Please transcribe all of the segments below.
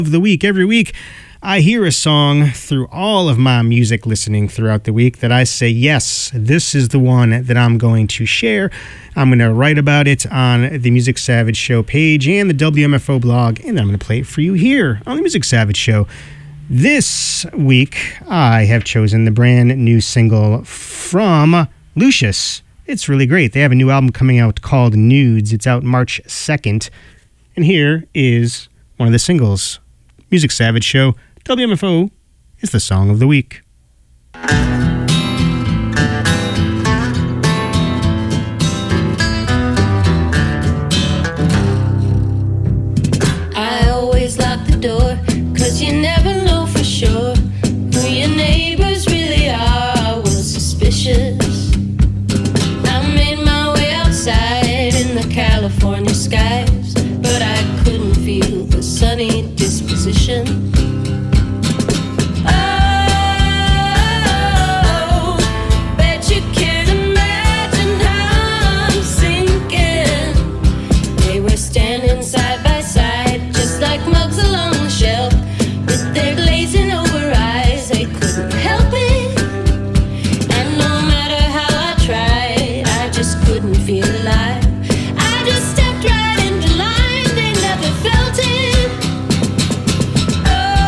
of the week. Every week, I hear a song through all of my music listening throughout the week that I say, yes, this is the one that I'm going to share. I'm going to write about it on the Music Savage Show page and the WMFO blog, and I'm going to play it for you here on the Music Savage Show. This week, I have chosen the brand new single from Lucius. It's really great. They have a new album coming out called Nudes. It's out March 2nd. And here is one of the singles. Music Savage Show, WMFO is the song of the week. I always lock the door, 'cause you never know for sure who your neighbors really are. I was suspicious. I made my way outside in the California skies, but I couldn't feel the sunny disposition. Oh, bet you can't imagine how I'm sinking. They were standing side by side, just like mugs along the shelf, with their glazing over eyes. They couldn't help it, and no matter how I tried, I just couldn't feel alive. I just stepped right into line, they never felt it. Oh,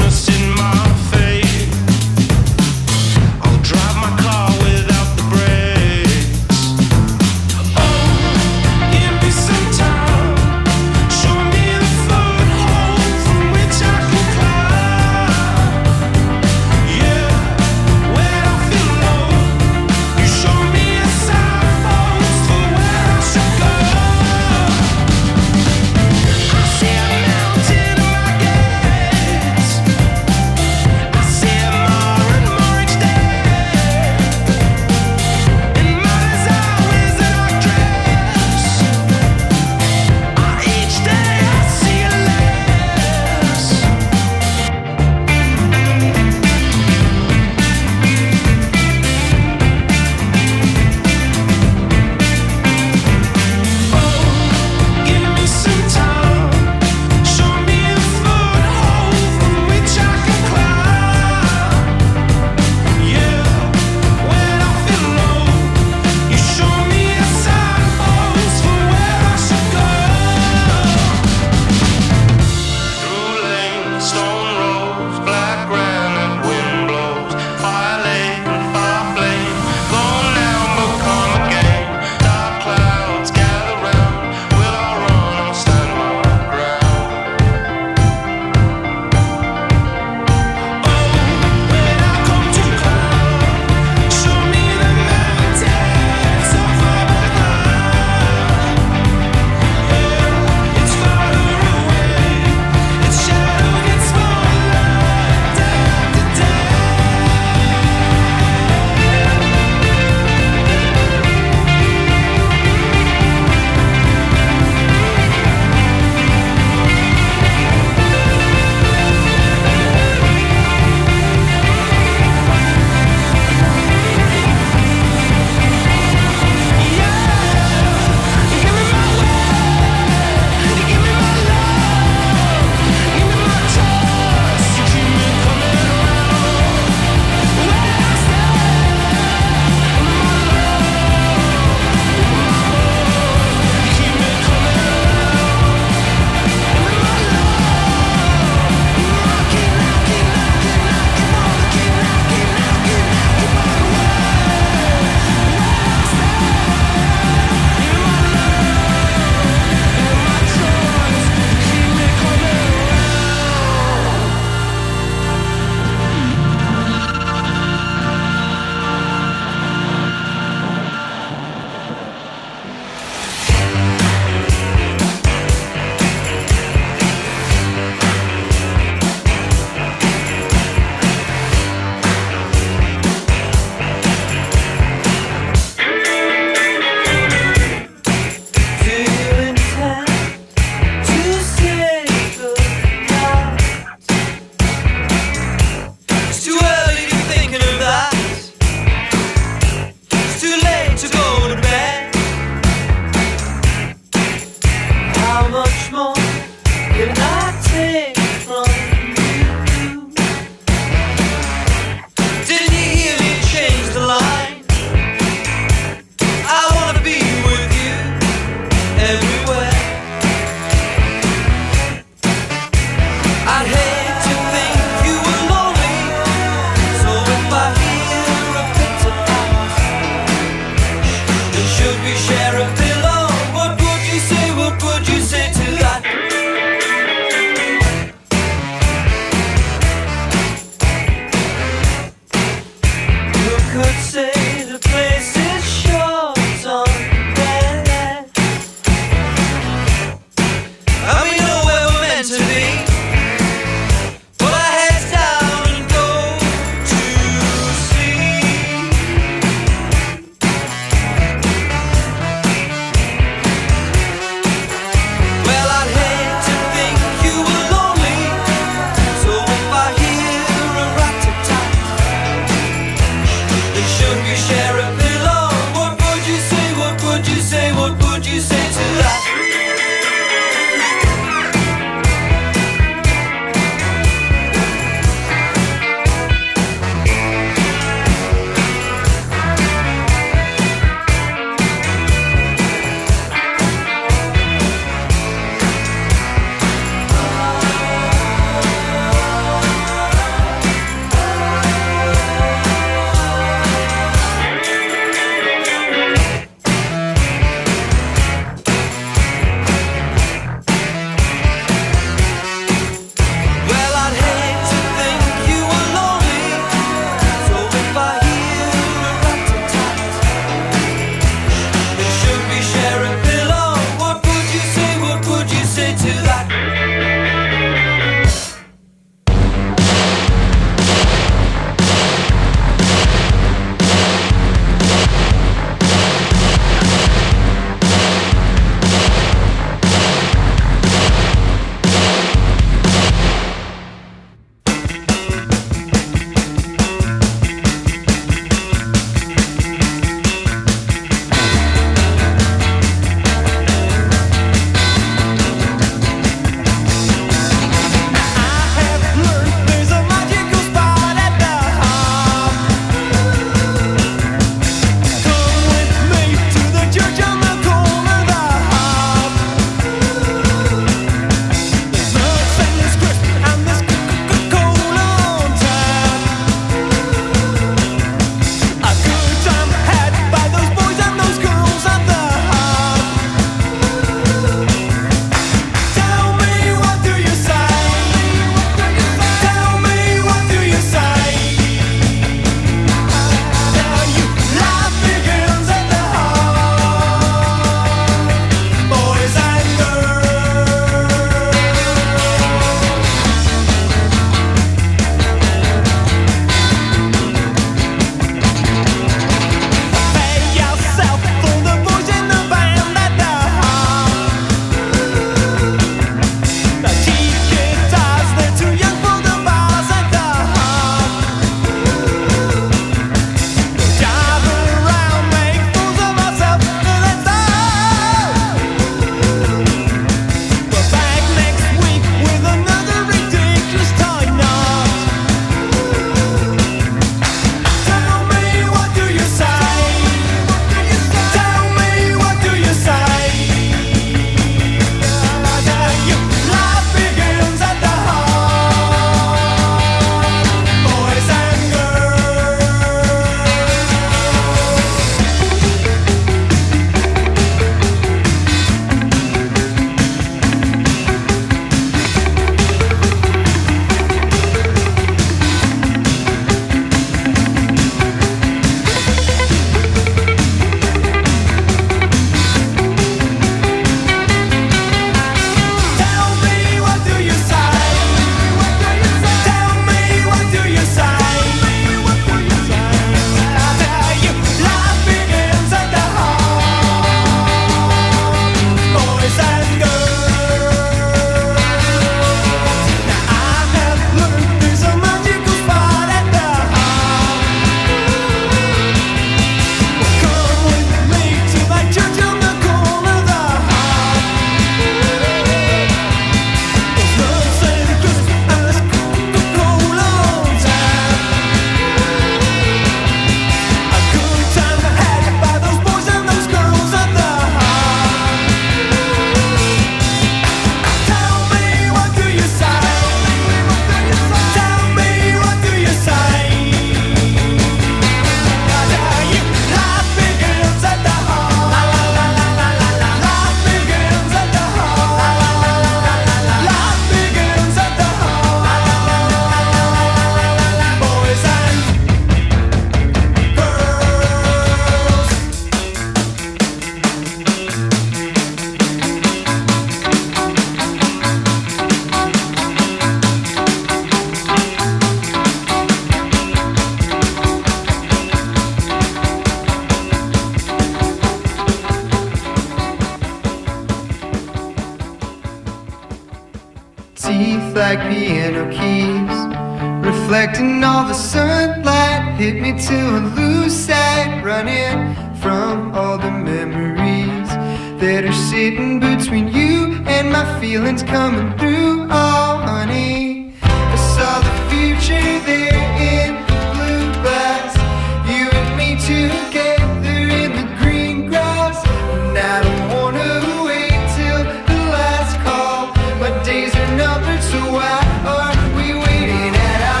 reflecting all the sunlight, hit me till I lose sight, running from all the memories that are sitting between you and my feelings coming through. Oh honey, I saw the future there in blue glass, you and me together in the green grass, and I don't wanna wait till the last call. My days are numbered, so why are we waiting at all?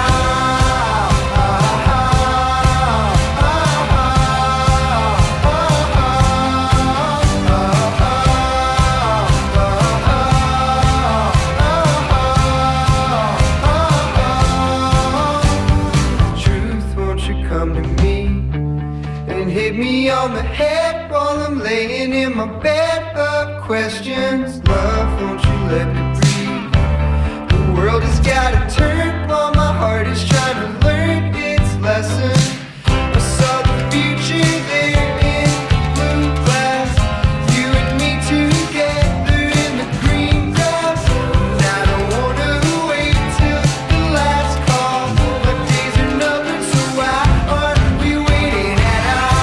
Truth, won't you come to me and hit me on the head while I'm laying in my bed of questions? Love, won't you let me breathe? The world has gotta turn while my heart is trying to learn its lesson. I saw the future there in blue glass, you and me together in the green grass, and I don't wanna wait till the last call. My days are numbered, so why are we waiting at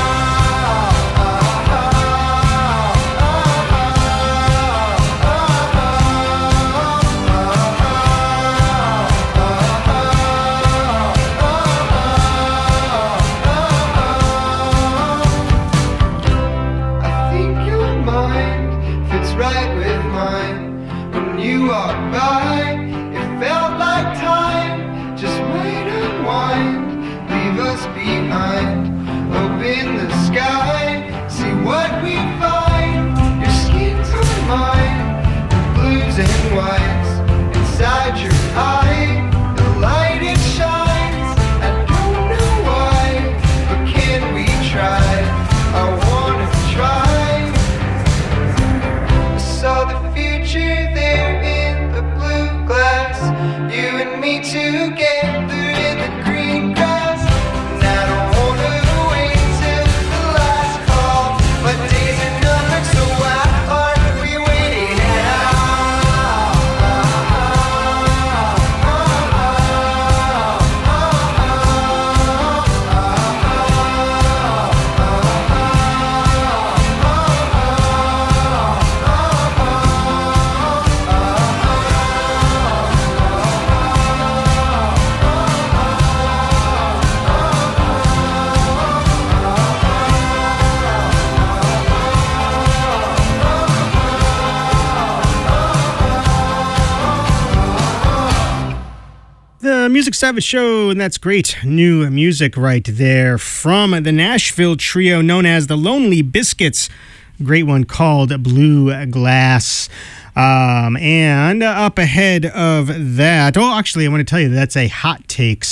I think your mind fits right with mine. When you walked by, it felt like time just might unwind, leave us behind. Open the sky, see what we find. Your skin's on mine, the blues and whites inside your eye. The light it shines, I don't know why, but can we try? I wanna try. I saw the future there in the blue glass, you and me together in the green grass, and I don't wanna wait till the last call. My days are numbered, so why are we waiting at The Music Savage Show, and that's great new music right there from the Nashville trio known as the Lonely Biscuits. Great one called Blue Glass. And up ahead of that, oh, actually, I want to tell you that's a Hot Takes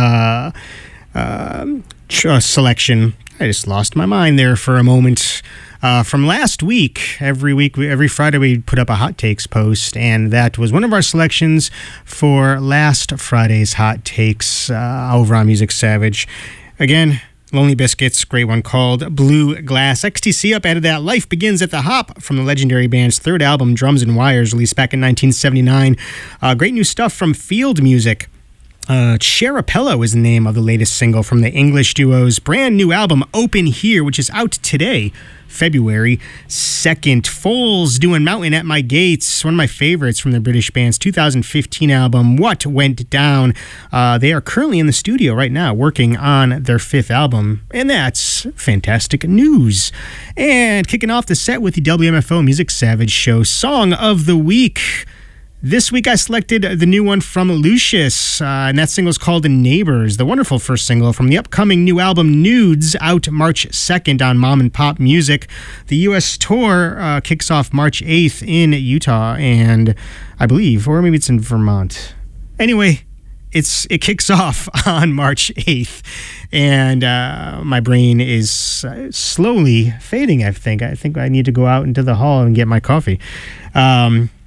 selection. I just lost my mind there for a moment. From last week, every Friday we put up a Hot Takes post, and that was one of our selections for last Friday's Hot Takes over on Music Savage. Again, Lonely Biscuits, great one called Blue Glass. XTC up added that Life Begins at the Hop from the legendary band's third album, Drums and Wires, released back in 1979. Great new stuff from Field Music. Cherapello is the name of the latest single from the English duo's brand new album, Open Here, which is out today, February 2nd. Foals doing Mountain at My Gates, one of my favorites from the British band's 2015 album, What Went Down. They are currently in the studio right now working on their fifth album, and that's fantastic news. And kicking off the set with the WMFO Music Savage Show Song of the Week. This week I selected the new one from Lucius, and that single is called Neighbors, the wonderful first single from the upcoming new album Nudes, out March 2nd on Mom and Pop Music. The U.S. tour kicks off March 8th in Utah, and I believe, or maybe it's in Vermont. Anyway, it kicks off on March 8th, and my brain is slowly fading, I think. I think I need to go out into the hall and get my coffee.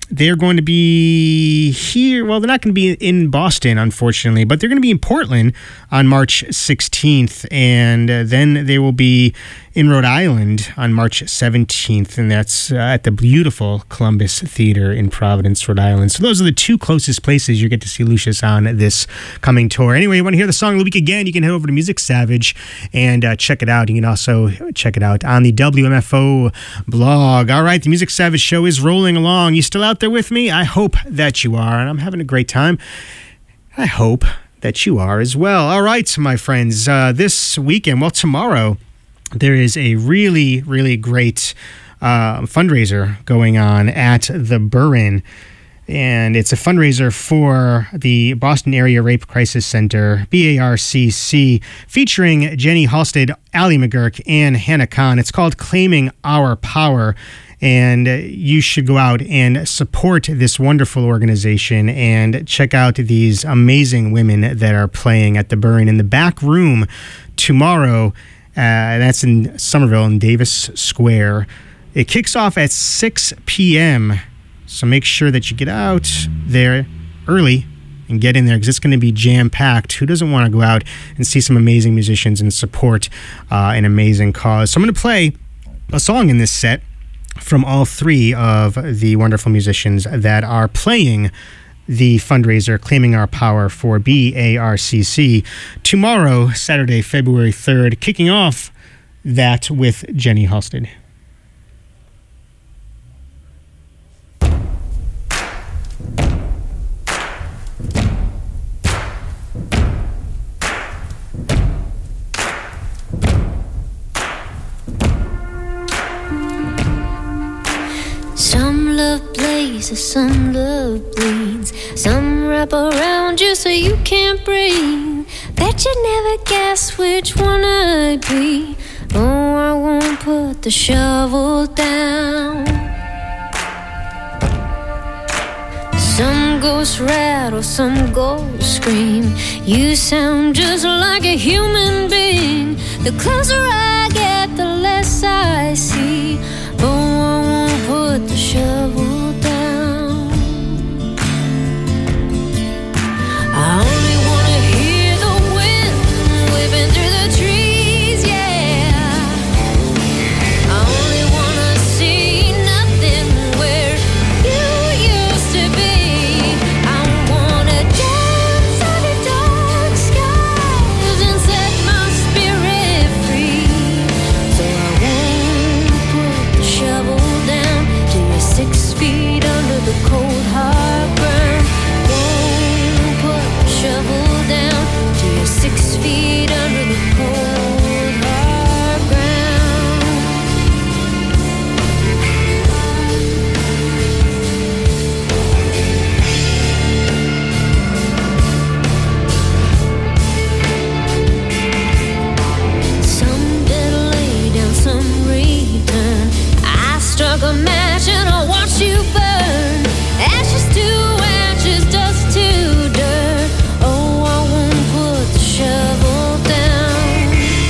they're going to be here. Well, they're not going to be in Boston, unfortunately, but they're going to be in Portland on March 16th. And then they will be in Rhode Island on March 17th. And that's at the beautiful Columbus Theater in Providence, Rhode Island. So those are the two closest places you get to see Lucius on this coming tour. Anyway, you want to hear the song of the week again, you can head over to Music Savage and check it out. You can also check it out on the WMFO blog. All right, the Music Savage show is rolling along. You still out there with me? I hope that you are, and I'm having a great time. I hope that you are as well. All right, my friends, this weekend, well, tomorrow, there is a really, really great fundraiser going on at the Burren. And it's a fundraiser for the Boston Area Rape Crisis Center, BARCC, featuring Jenny Halstead, Allie McGurk, and Hannah Kahn. It's called Claiming Our Power. And you should go out and support this wonderful organization and check out these amazing women that are playing at the Burren in the back room tomorrow. That's in Somerville in Davis Square. It kicks off at 6 p.m., so make sure that you get out there early and get in there because it's going to be jam-packed. Who doesn't want to go out and see some amazing musicians and support an amazing cause? So I'm going to play a song in this set from all three of the wonderful musicians that are playing the fundraiser Claiming Our Power for BARCC tomorrow, Saturday, February 3rd, kicking off that with Jenny Halstead. Some love blazes, some love bleeds. Some wrap around you so you can't breathe. Bet you never guess which one I'd be. Oh, I won't put the shovel down. Some ghosts rattle, some ghosts scream. You sound just like a human being. The closer I get, the less I see. Oh, I won't put the shovel down. I only wanna hear the wind whipping through the trees, yeah. I only wanna see nothing where you used to be. I wanna dance under dark skies and set my spirit free. So I won't put the shovel down till you're 6 feet under the cold hard ground. Won't put the shovel down till you're 6 feet under the cold hard ground. Some did lay down, some return. I struck a match and I watched you burn. Ashes to ashes, dust to dirt. Oh, I won't put the shovel down.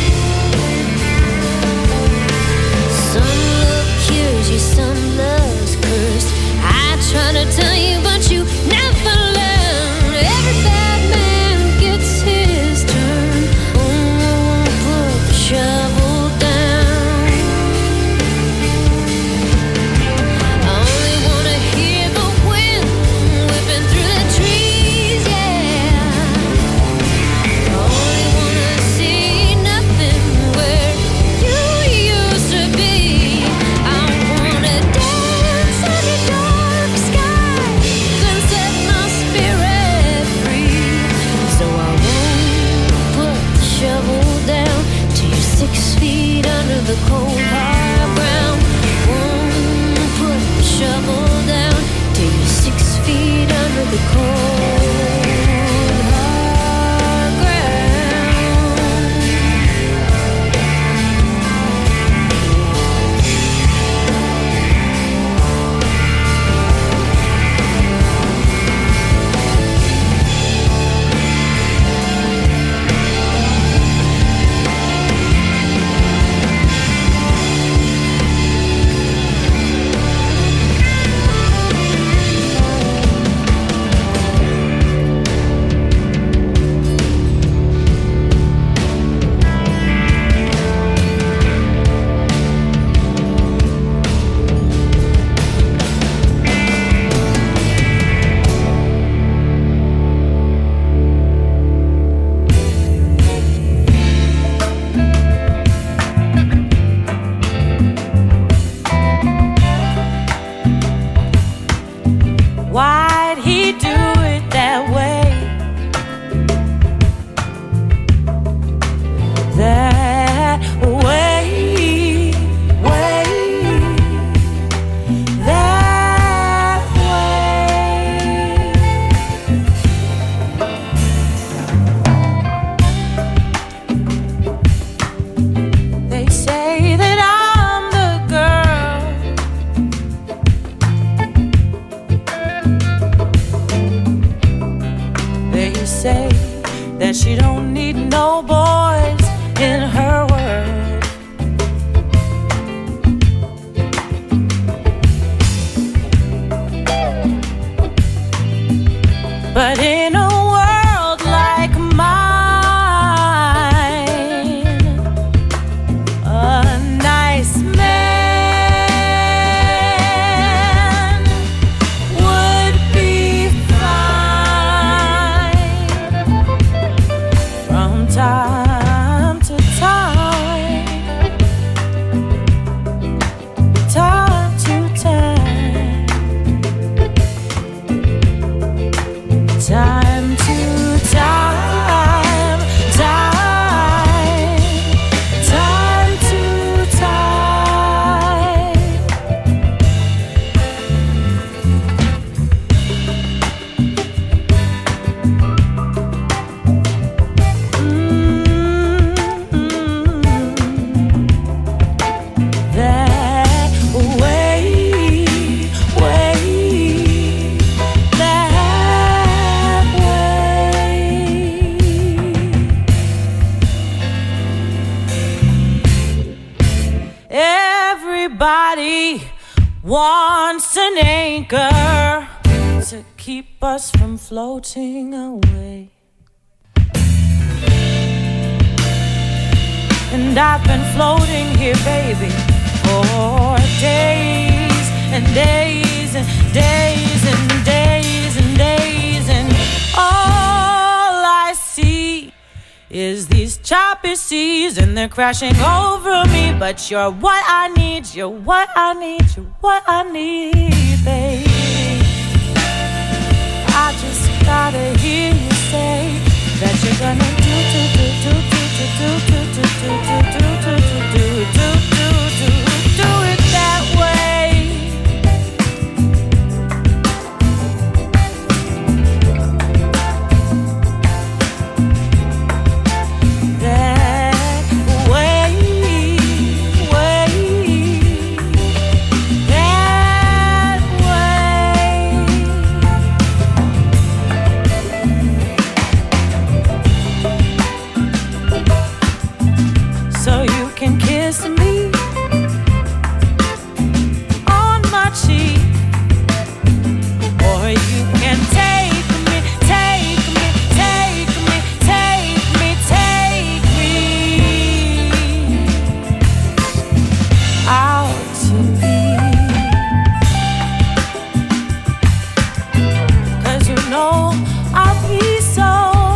Some love cures you, some love's cursed. I try to tell you, but you never learn. Every bad man gets his turn. Oh, I won't put the shovel down. I only wanna hear the wind whipping through the trees, yeah. I only wanna see nothing where you used to be. I wanna dance under dark skies and set my spirit free. So I won't put the shovel down till you're 6 feet under the cold hard ground. Won't put the shovel down till you're 6 feet under the cold hard ground. She don't need no boys in her world. But in a world like mine, a nice man would be fine from time to time, time to time, time to time, time to time. That way, that way. Everybody wants an anchor to keep us from floating away. And I've been floating here, baby, for days and days and days and days and days, and all I see is these choppy seas, and they're crashing over me. But you're what I need, you're what I need, you're what I need, baby. I just gotta hear you say that you're gonna do it that way. That way, that way. So you can kiss me on my cheek, or you can take me, take me, take me, take me, take me out to eat. 'Cause you know I'll be so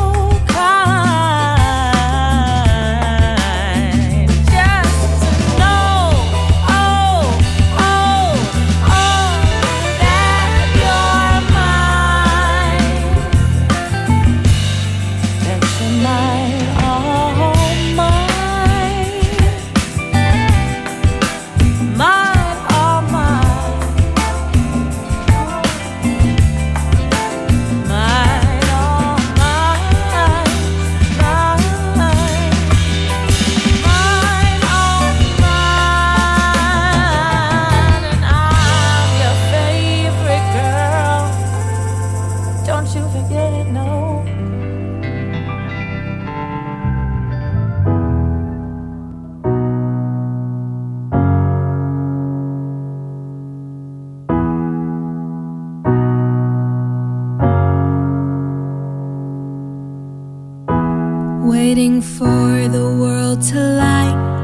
kind, just to know, oh, oh, oh, that you're mine, that you're mine, all mine, mine, all mine, mine, all mine, mine, mine, all mine, and I'm your favorite girl. Don't you forget it, no. Waiting for the world to light.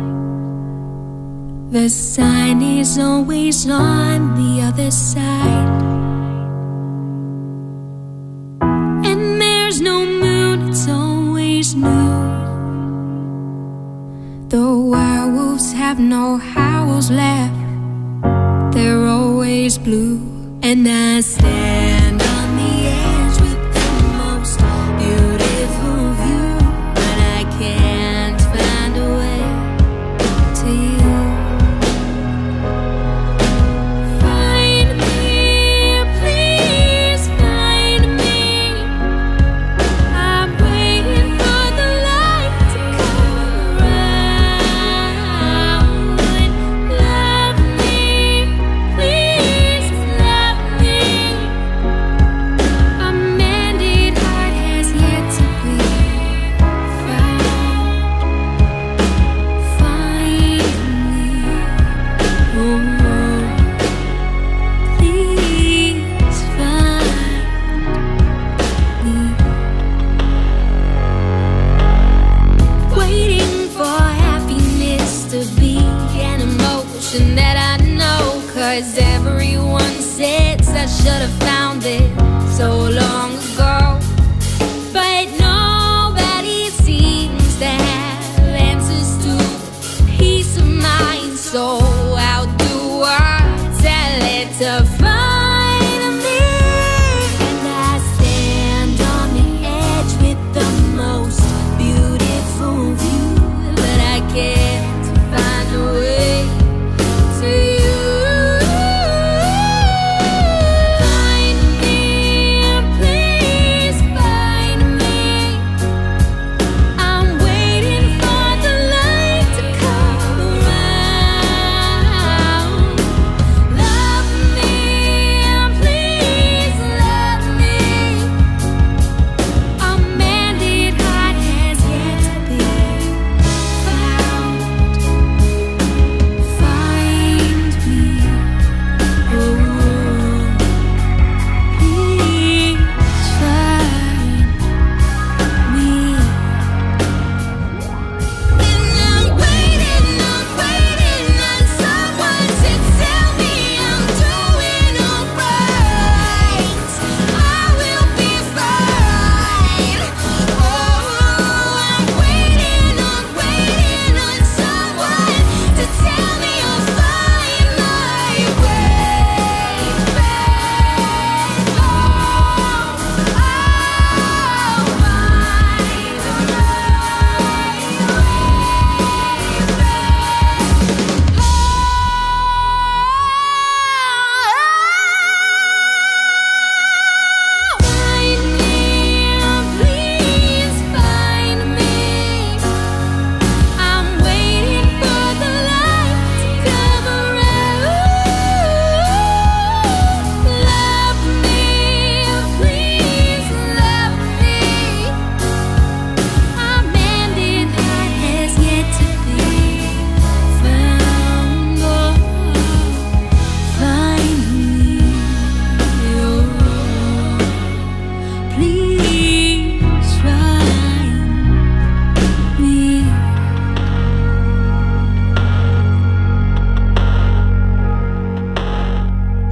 The sign is always on the other side. And there's no moon, it's always noon. The werewolves have no howls left, they're always blue. And I stand on the edge with the most beautiful view, but I can't find a way to you. Find me, please find me. I'm waiting for the light to come around. Love me, please love me.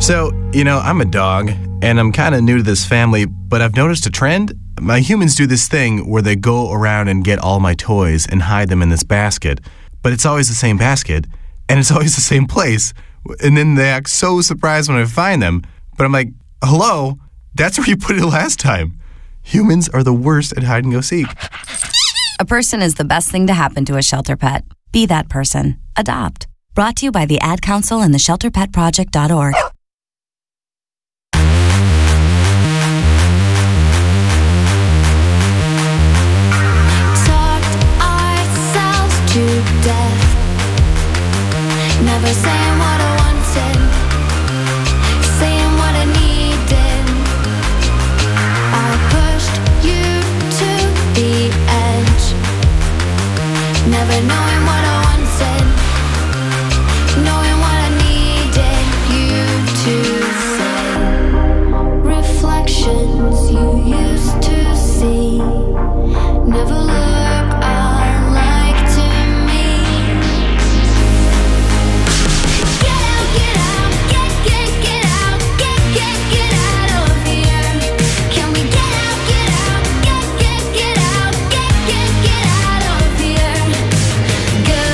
So, I'm a dog, and I'm kind of new to this family, but I've noticed a trend. My humans do this thing where they go around and get all my toys and hide them in this basket, but it's always the same basket, and it's always the same place, and then they act so surprised when I find them, but I'm like, hello, that's where you put it last time. Humans are the worst at hide and go seek. A person is the best thing to happen to a shelter pet. Be that person. Adopt. Brought to you by the Ad Council and the ShelterPetProject.org. Talked ourselves to death, never saying what I wanted, saying what I needed. I pushed you to the edge, never knowing what I wanted, knowing what I needed you to say. Reflections you used to see never look alike to me. Get out, get out, get out, get out of here. Can we get out, get out, get out, get out of here? 'Cause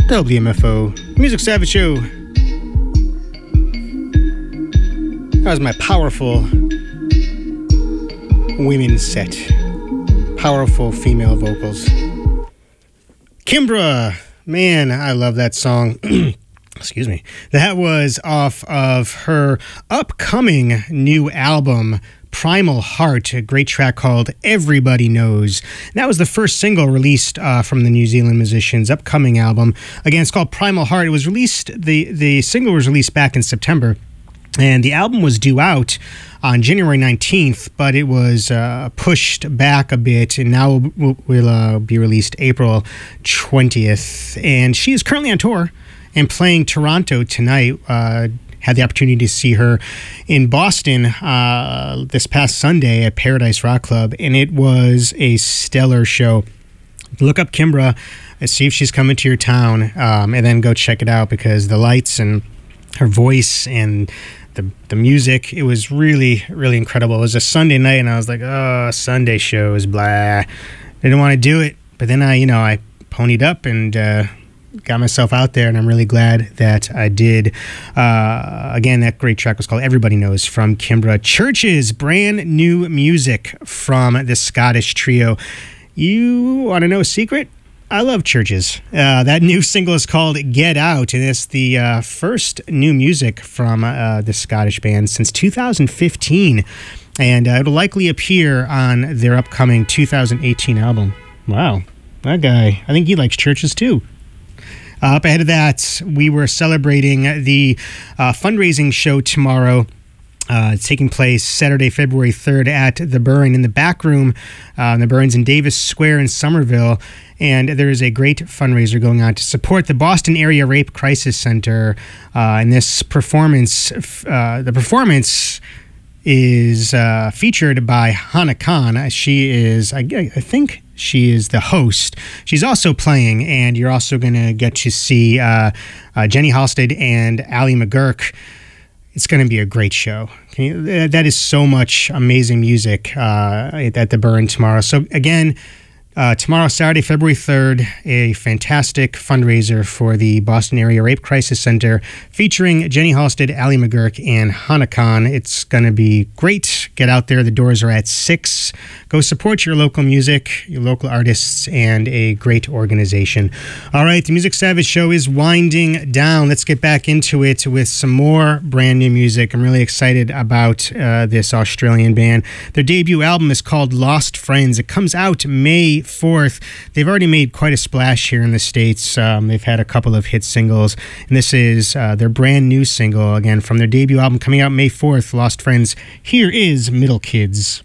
WMFO Music Savage Show. That was my powerful women set. Powerful female vocals. Kimbra. Man, I love that song. Excuse me. That was off of her upcoming new album, Primal Heart, a great track called Everybody Knows. That was the first single released from the New Zealand musician's upcoming album. Again, it's called Primal Heart. It was released, the single was released back in September, and the album was due out on January 19th, but it was pushed back a bit, and now will be released April 20th. And she is currently on tour and playing Toronto tonight. Had the opportunity to see her in Boston this past Sunday at Paradise Rock Club, and it was a stellar show. Look up Kimbra and see if she's coming to your town, and then go check it out, because the lights and her voice and the music, it was really, really incredible. It was a Sunday night, and I was like, oh, Sunday shows, blah. Didn't want to do it, but then I ponied up and got myself out there, and I'm really glad that I did. Again, that great track was called Everybody Knows from Kimbra. Churches, brand new music from the Scottish trio. You want to know a secret? I love Churches. That new single is called Get Out, and it's the first new music from the Scottish band since 2015, and it'll likely appear on their upcoming 2018 album. Wow, that guy, I think he likes Churches too. Up ahead of that, we were celebrating the fundraising show tomorrow. It's taking place Saturday, February 3rd at the Burn in the back room. The Burns in Davis Square in Somerville. And there is a great fundraiser going on to support the Boston Area Rape Crisis Center. And this performance, the performance is featured by Hannah Khan. She is, I think she is the host. She's also playing, and you're also going to get to see Jenny Halstead and Ali McGurk. It's going to be a great show. That is so much amazing music at the Burn tomorrow. So again, tomorrow, Saturday, February 3rd, a fantastic fundraiser for the Boston Area Rape Crisis Center featuring Jenny Halstead, Ali McGurk, and Hannah Khan. It's going to be great. Get out there. The doors are at 6. Go support your local music, your local artists, and a great organization. All right, the Music Savage Show is winding down. Let's get back into it with some more brand new music. I'm really excited about this Australian band. Their debut album is called Lost Friends. It comes out May 4th. They've already made quite a splash here in the States. They've had a couple of hit singles, and this is their brand new single, again, from their debut album coming out May 4th, Lost Friends. Here is Middle Kids.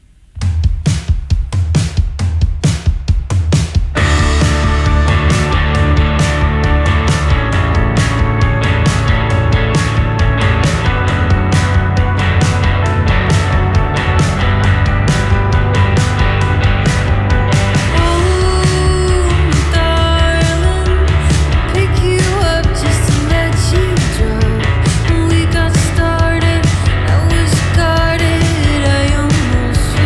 We got started, I was guarded, I almost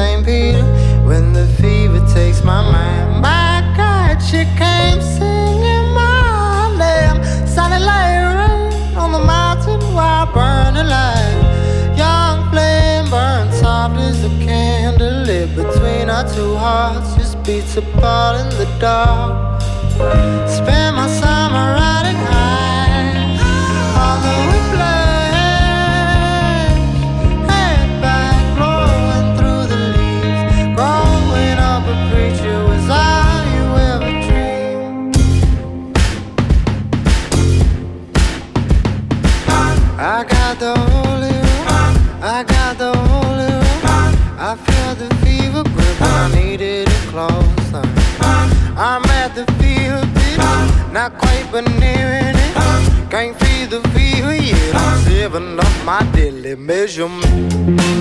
St. Peter. When the fever takes my mind, my God, she came singing my name. Sounding like rain on the mountain while burning light. Young flame burns soft as a candle lit between our two hearts. Just beats apart in the dark. Spend my summer riding high on the whiplash, head back, blowing through the leaves. Growing up a preacher was all you ever dreamed. I got the holy room, I got the holy room. I feel the fever grip when I needed it closer. I'm at the fever pitch, not quite but nearing it. Can't feel the fever yet, I'm saving up my daily measurement.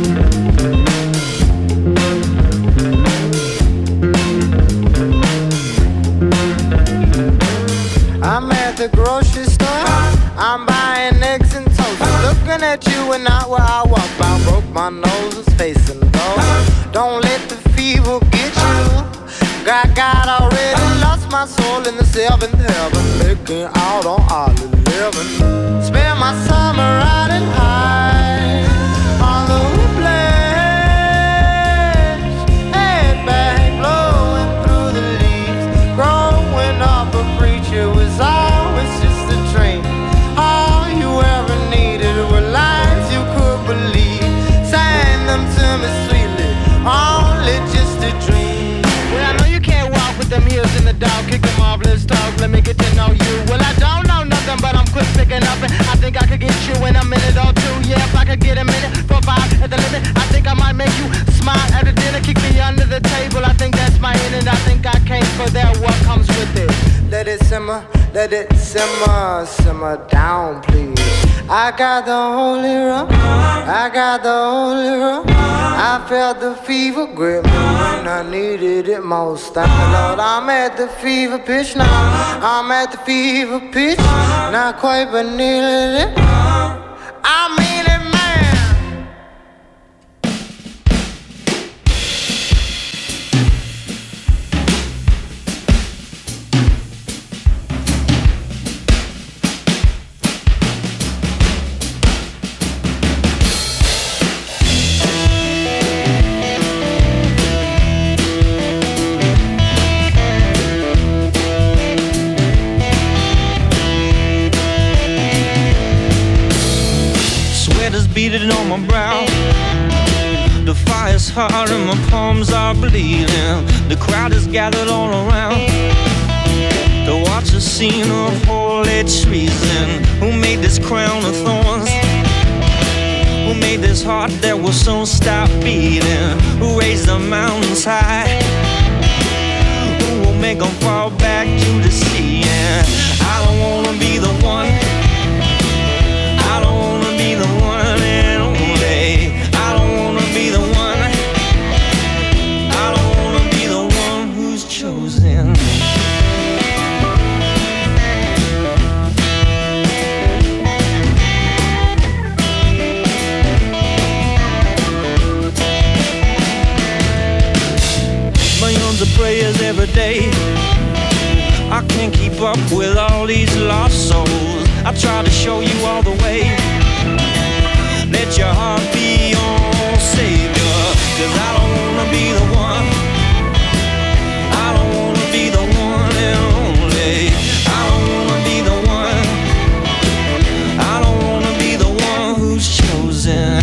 I'm at the grocery store, I'm buying eggs and toast. Looking at you and not where I walk by. Broke my nose, was facing low. Don't let the fever get you. God already lost my soul in the seventh heaven, making out on all 11. Spend my summer riding high on the whiplash, head back, blowing through the leaves. Growing up a preacher was always just a dream. All you ever needed were lines you could believe. Sang them to me sweetly, only just a dream. Them heels in the dark, kick a marvelous talk, let me get to know you. Well, I don't know nothing, but I'm quick picking up, and I think I could get you in a minute or two. Yeah, if I could get a minute for 5 at the limit, I think I might make you smile at the dinner, kick me under the table. I think that's my end, and I think I came for that. What comes with it? Let it simmer, simmer down, please. I got the holy rum, I got the holy rum. I felt the fever grip me when I needed it most. Thank the Lord, I'm at the fever pitch now. I'm at the fever pitch, not quite but nearly it. I mean it, man. Beating on my brow, the fire's hot and my palms are bleeding. The crowd is gathered all around to watch a scene of holy treason. Who made this crown of thorns? Who made this heart that will soon stop beating? Who raised the mountains high? Who will make them fall back to the sea? Yeah, I don't wanna be the one. I don't wanna be the one. Prayers every day. I can't keep up with all these lost souls. I try to show you all the way. Let your heart be your savior, 'cause I don't wanna be the one. I don't wanna be the one and only. I don't wanna be the one. I don't wanna be the one who's chosen.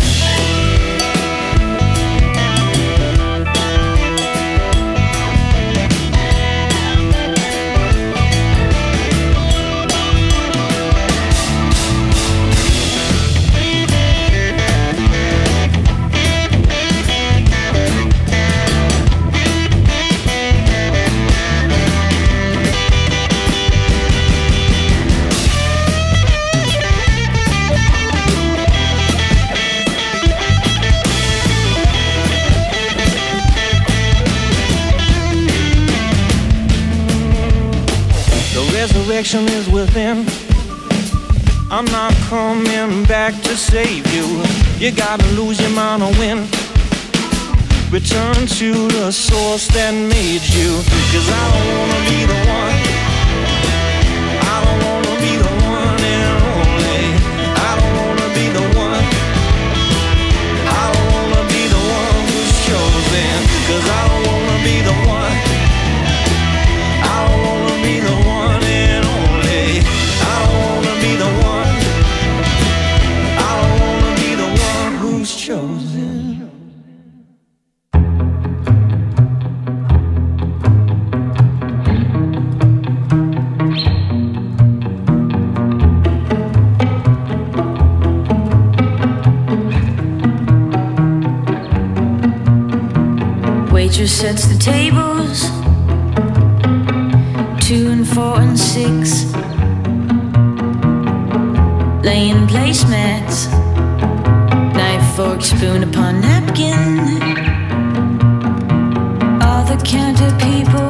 Resurrection is within. I'm not coming back to save you. You gotta lose your mind or win. Return to the source that made you. 'Cause I don't wanna be the one. I don't wanna be the one and only. I don't wanna be the one. I don't wanna be the one who's chosen. 'Cause I don't wanna be the one. I don't wanna be the one and only. I don't wanna be the one. I don't wanna be the one who's chosen. Waitress sets the tables, 2 and 4 and 6, laying placemats, knife, fork, spoon upon napkin. All the counter people,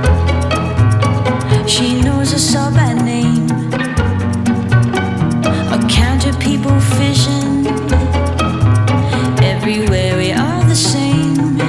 she knows us all by name. A counter people fishing, everywhere we are the same.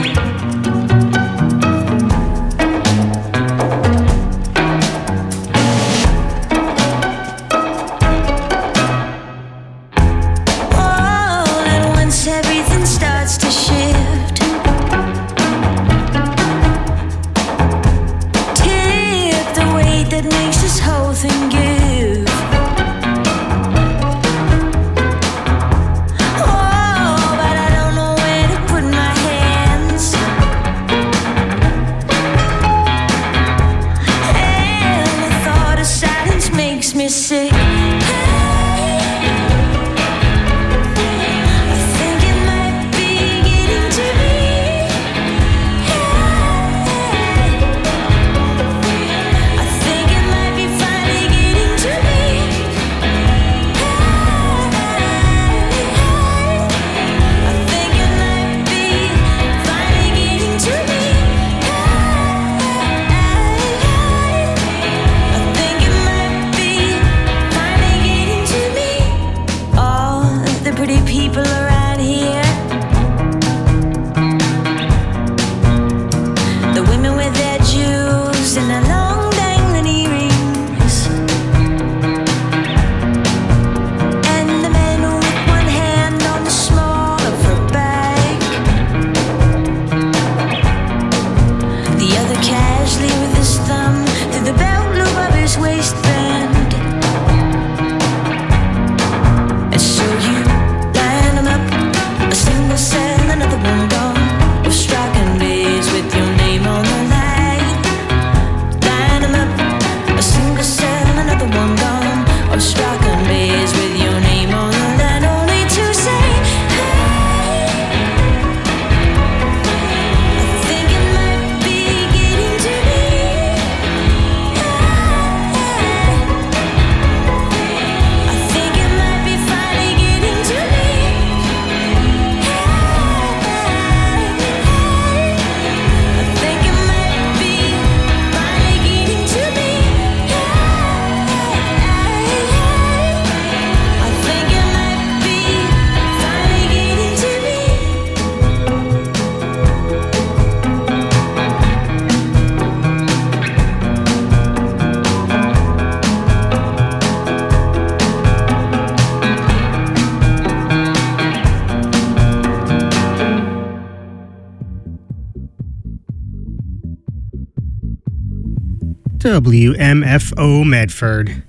WMFO Medford.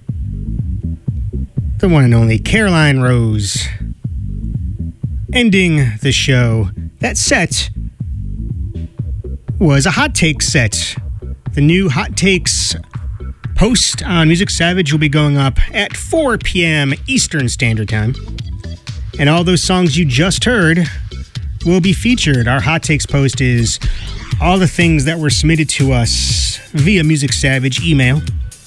The one and only Caroline Rose. Ending the show. That set was a Hot Takes set. The new Hot Takes post on Music Savage will be going up at 4 p.m. Eastern Standard Time. And all those songs you just heard will be featured. Our Hot Takes post is all the things that were submitted to us via Music Savage email.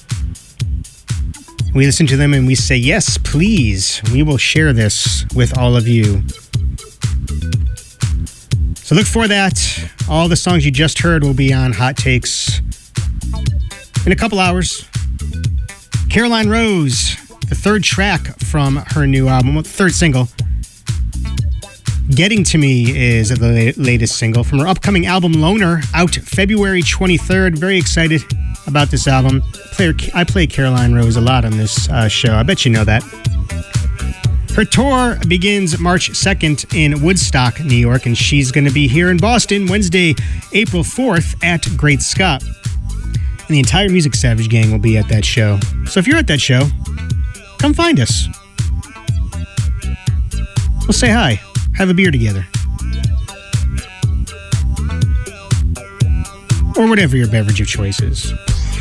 We listen to them and we say, yes, please. We will share this with all of you. So look for that. All the songs you just heard will be on Hot Takes in a couple hours. Caroline Rose, the third track from her new album, third single, Getting to Me is the latest single from her upcoming album Loner, out February 23rd. Very excited about this album. I play Caroline Rose a lot on this show. I bet you know that. Her tour begins March 2nd in Woodstock, New York, and she's going to be here in Boston Wednesday, April 4th at Great Scott. And the entire Music Savage gang will be at that show. So if you're at that show, come find us. We'll say hi. Have a beer together. Or whatever your beverage of choice is.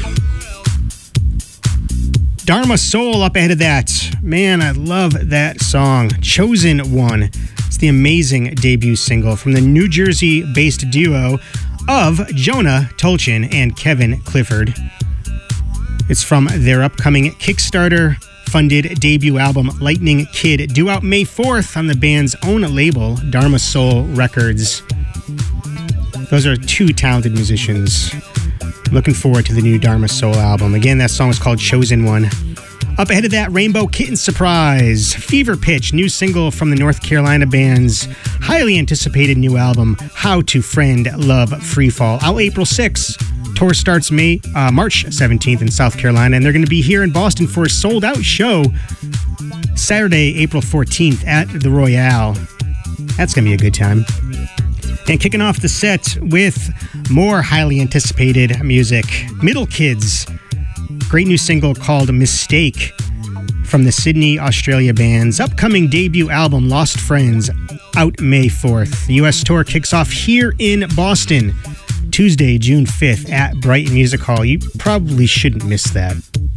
Dharma Soul up ahead of that. Man, I love that song. Chosen One. It's the amazing debut single from the New Jersey-based duo of Jonah Tolchin and Kevin Clifford. It's from their upcoming Kickstarter-funded debut album, Lightning Kid, due out May 4th on the band's own label, Dharma Soul Records. Those are two talented musicians. Looking forward to the new Dharma Soul album. Again, that song is called Chosen One. Up ahead of that, Rainbow Kitten Surprise, Fever Pitch, new single from the North Carolina band's highly anticipated new album, How to Friend Love Freefall, out April 6th. Tour starts March 17th in South Carolina, and they're going to be here in Boston for a sold-out show Saturday, April 14th at the Royale. That's going to be a good time. And kicking off the set with more highly anticipated music, Middle Kids. Great new single called Mistake from the Sydney, Australia band's upcoming debut album, Lost Friends, out May 4th. The U.S. tour kicks off here in Boston, Tuesday, June 5th at Brighton Music Hall. You probably shouldn't miss that.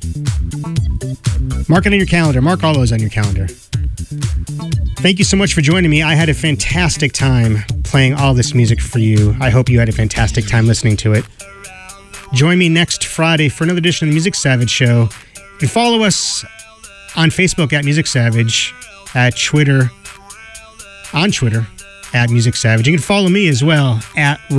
Mark it on your calendar. Mark all those on your calendar. Thank you so much for joining me. I had a fantastic time playing all this music for you. I hope you had a fantastic time listening to it. Join me next Friday for another edition of the Music Savage Show. You can follow us on Facebook at Music Savage, on Twitter at Music Savage. You can follow me as well at